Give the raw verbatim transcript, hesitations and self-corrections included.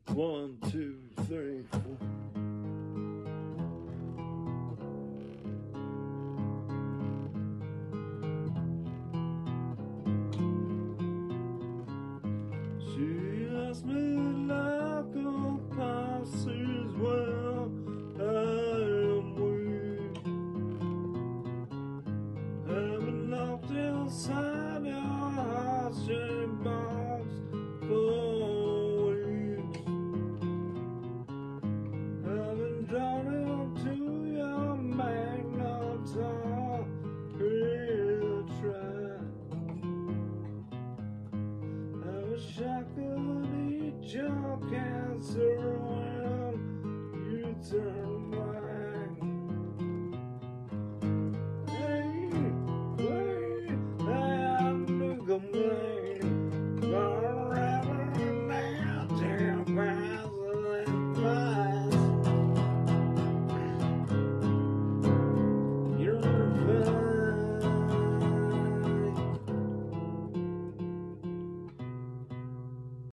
One, two, three, four. She asked me like a passes well, I am weak. Having locked inside your heart-shaped box for weeks. Having drawn into your magnetar real track. I wish I could eat your cancer when you turn black. Hey, wait, I have to complain.